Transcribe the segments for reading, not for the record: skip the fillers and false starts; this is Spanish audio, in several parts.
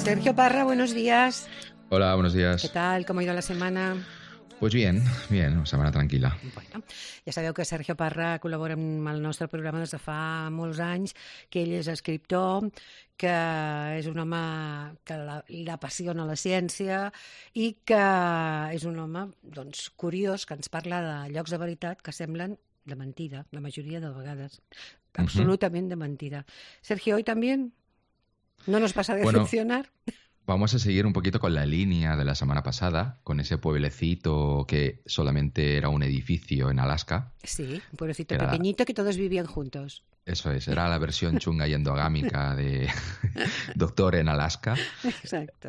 Sergio Parra, buenos días. Hola, buenos días. ¿Qué tal? ¿Cómo ha ido la semana? Pues bien, semana tranquil·la. Bueno, ja sabeu que Sergio Parra col·labora amb el nostre programa des de fa molts anys, que ell és escriptor, que és un home que l'apassiona la ciència i que és un home doncs, curiós, que ens parla de llocs de veritat que semblen de mentida, la majoria de vegades. Absolutament de mentira. Sergio, ¿hoy también no nos vas a decepcionar? Bueno, vamos a seguir un poquito con la línea de la semana pasada, con ese pueblecito que solamente era un edificio en Alaska. Sí, un pueblecito pequeñito que todos vivían juntos. Eso es, era la versión chunga y endogámica de Doctor en Alaska. Exacto.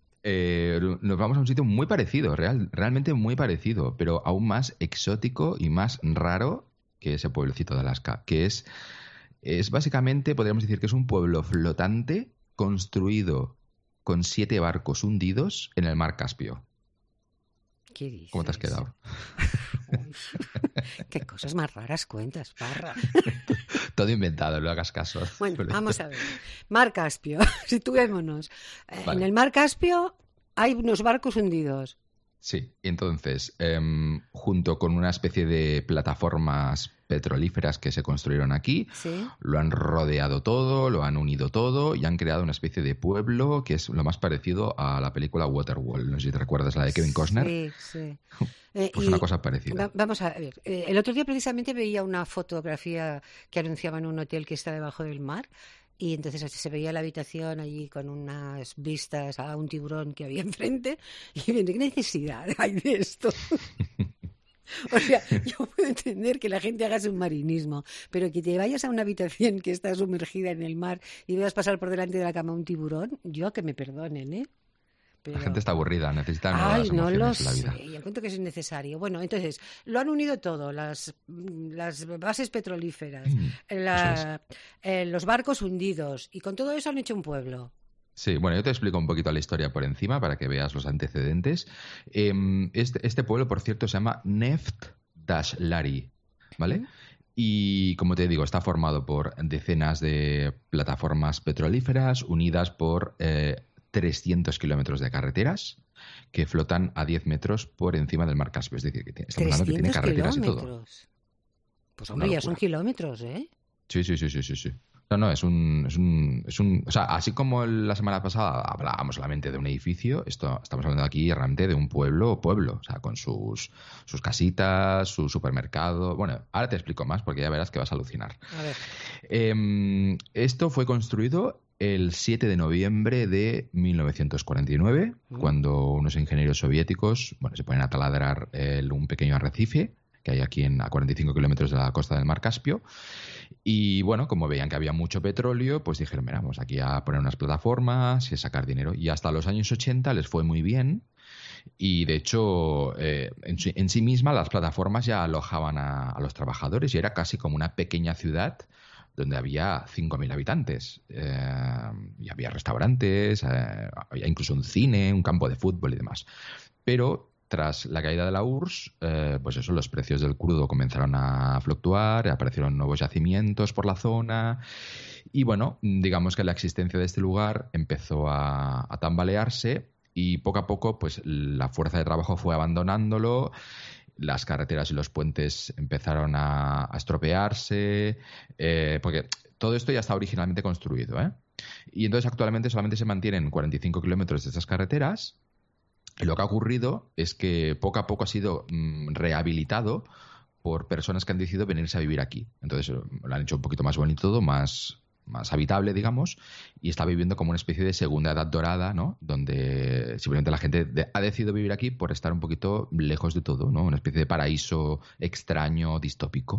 Nos vamos a un sitio muy parecido, realmente muy parecido, pero aún más exótico y más raro que ese pueblecito de Alaska, que es básicamente, podríamos decir que es un pueblo flotante construido con 7 barcos hundidos en el mar Caspio. ¿Qué dices? ¿Cómo te has quedado? Uy, qué cosas más raras cuentas, Parra. Todo inventado, no hagas caso. Bueno, vamos a ver. Mar Caspio, situémonos. Vale. En el mar Caspio hay unos barcos hundidos. Sí, entonces, junto con una especie de plataformas petrolíferas que se construyeron aquí, ¿Sí? Lo han rodeado todo, lo han unido todo y han creado una especie de pueblo que es lo más parecido a la película Waterworld. No sé si te recuerdas, la de Kevin Costner. Sí, sí. Pues una cosa parecida. Vamos a ver. El otro día precisamente veía una fotografía que anunciaban un hotel que está debajo del mar. Y entonces se veía la habitación allí con unas vistas a un tiburón que había enfrente. Y me ¿qué necesidad hay de esto? O sea, yo puedo entender que la gente haga submarinismo, pero que te vayas a una habitación que está sumergida en el mar y veas pasar por delante de la cama un tiburón, yo que me perdonen, ¿eh? Pero... La gente está aburrida, necesita Ay, nuevas no lo emociones en la vida. sé, yo encuentro que es innecesario. Bueno, entonces, lo han unido todo, las bases petrolíferas, los barcos hundidos, y con todo eso han hecho un pueblo. Sí, bueno, yo te explico un poquito la historia por encima para que veas los antecedentes. Este pueblo, por cierto, se llama Neft Dashlari, ¿vale? Y, como te digo, está formado por decenas de plataformas petrolíferas unidas por 300 kilómetros de carreteras que flotan a 10 metros por encima del mar Caspio. Es decir, que estamos hablando que tiene carreteras kilómetros. Y todo. Pues hombre, ya son kilómetros, ¿eh? Sí. No, es un... O sea, así como la semana pasada hablábamos solamente de un edificio, estamos hablando aquí realmente de un pueblo, o sea, con sus casitas, su supermercado... Bueno, ahora te explico más porque ya verás que vas a alucinar. A ver. Esto fue construido el 7 de noviembre de 1949, cuando unos ingenieros soviéticos se ponen a taladrar un pequeño arrecife que hay aquí a 45 kilómetros de la costa del mar Caspio. Y bueno, como veían que había mucho petróleo, pues dijeron, mira, vamos aquí a poner unas plataformas y a sacar dinero. Y hasta los años 80 les fue muy bien. Y de hecho, en sí misma las plataformas ya alojaban a los trabajadores y era casi como una pequeña ciudad donde había 5.000 habitantes. Y había restaurantes, había incluso un cine, un campo de fútbol y demás. Pero tras la caída de la URSS, los precios del crudo comenzaron a fluctuar, aparecieron nuevos yacimientos por la zona y bueno, digamos que la existencia de este lugar empezó a tambalearse y poco a poco pues la fuerza de trabajo fue abandonándolo, las carreteras y los puentes empezaron a estropearse, porque todo esto ya está originalmente construido, ¿eh? Y entonces actualmente solamente se mantienen 45 kilómetros de estas carreteras. Y lo que ha ocurrido es que poco a poco ha sido rehabilitado por personas que han decidido venirse a vivir aquí. Entonces lo han hecho un poquito más bonito todo, más habitable, digamos, y está viviendo como una especie de segunda edad dorada, ¿no? Donde simplemente la gente ha decidido vivir aquí por estar un poquito lejos de todo, ¿no? Una especie de paraíso extraño, distópico.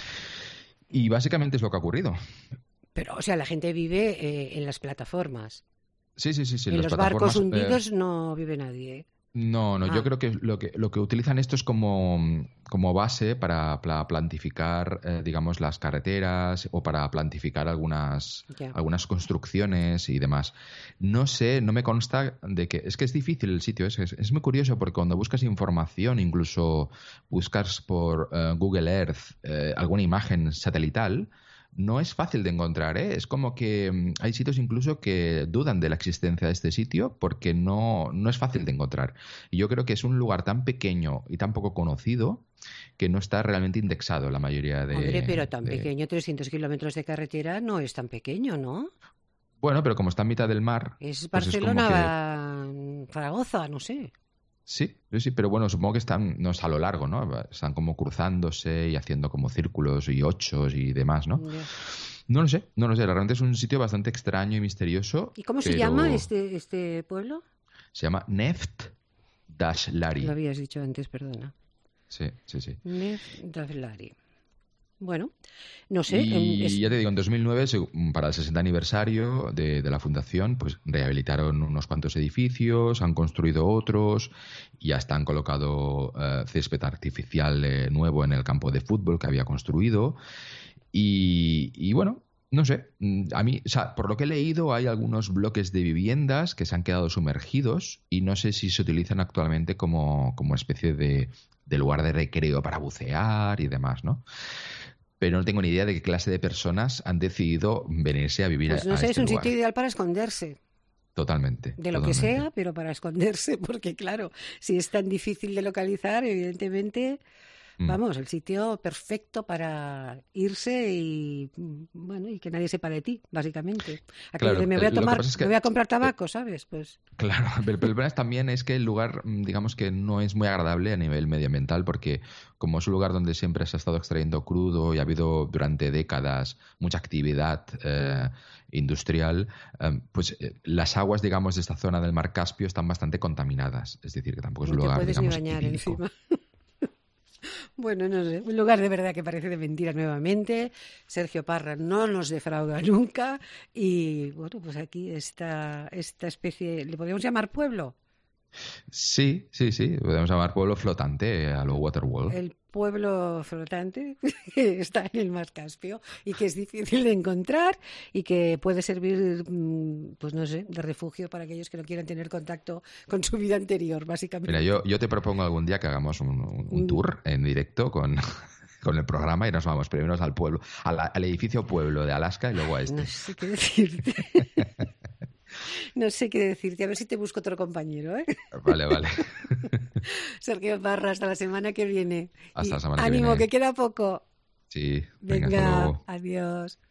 Y básicamente es lo que ha ocurrido. Pero, o sea, la gente vive en las plataformas. Sí. En los barcos hundidos no vive nadie, ¿eh? No, yo creo que lo que utilizan esto es como base para plantificar, digamos, las carreteras o para plantificar algunas construcciones y demás. No sé, no me consta de que... Es que es difícil el sitio, es muy curioso porque cuando buscas información, incluso buscas por Google Earth alguna imagen satelital, no es fácil de encontrar, ¿eh? Es como que hay sitios incluso que dudan de la existencia de este sitio porque no es fácil de encontrar. Y yo creo que es un lugar tan pequeño y tan poco conocido que no está realmente indexado en la mayoría de... Hombre, pero tan pequeño, 300 kilómetros de carretera no es tan pequeño, ¿no? Bueno, pero como está en mitad del mar, Es pues es como que... Zaragoza, no sé. Sí, sí, pero bueno, supongo que están, no es a lo largo, ¿no? Están como cruzándose y haciendo como círculos y ochos y demás, ¿no? Ya. No lo sé, realmente es un sitio bastante extraño y misterioso. ¿Y cómo se pero llama este pueblo? se llama Neft Lo Dashlari. habías dicho antes, perdona. Sí. Nef Davlari. Bueno, no sé. Y ya te digo, en 2009, para el 60 aniversario de la fundación, pues rehabilitaron unos cuantos edificios, han construido otros, y hasta han colocado césped artificial nuevo en el campo de fútbol que había construido. Y bueno, no sé, a mí, o sea, por lo que he leído, hay algunos bloques de viviendas que se han quedado sumergidos y no sé si se utilizan actualmente como especie de lugar de recreo para bucear y demás, ¿no? Pero no tengo ni idea de qué clase de personas han decidido venirse a vivir Pues no a sé, es este un lugar. sitio ideal para esconderse. Totalmente. De lo que sea, pero para esconderse, porque claro, si es tan difícil de localizar, evidentemente, vamos, el sitio perfecto para irse y bueno, y que nadie sepa de ti, básicamente. Aquello Claro, de me voy a lo que tomar, pasa es me que voy a comprar tabaco, ¿sabes? Pues claro, pero el problema también es que el lugar, digamos que no es muy agradable a nivel medioambiental porque como es un lugar donde siempre se ha estado extrayendo crudo y ha habido durante décadas mucha actividad industrial, pues las aguas, digamos, de esta zona del mar Caspio están bastante contaminadas. Es decir, que tampoco es no un te lugar, puedes ni digamos, bañar idílico. encima. Bueno, no sé, un lugar de verdad que parece de mentira nuevamente. Sergio Parra no nos defrauda nunca y bueno, pues aquí esta especie, ¿le podríamos llamar pueblo? Sí. Podemos llamar pueblo flotante a lo Waterworld. El pueblo flotante que está en el mar Caspio y que es difícil de encontrar y que puede servir, pues no sé, de refugio para aquellos que no quieran tener contacto con su vida anterior, básicamente. Mira, yo te propongo algún día que hagamos un tour en directo con el programa y nos vamos primero al pueblo, al edificio pueblo de Alaska y luego a este. No sé qué decirte. No sé qué decirte. A ver si te busco otro compañero, ¿eh? Vale. Sergio Parra, hasta la semana que viene. Hasta Y la semana que ánimo, viene. que queda poco. Sí, venga, hasta Venga, luego. adiós.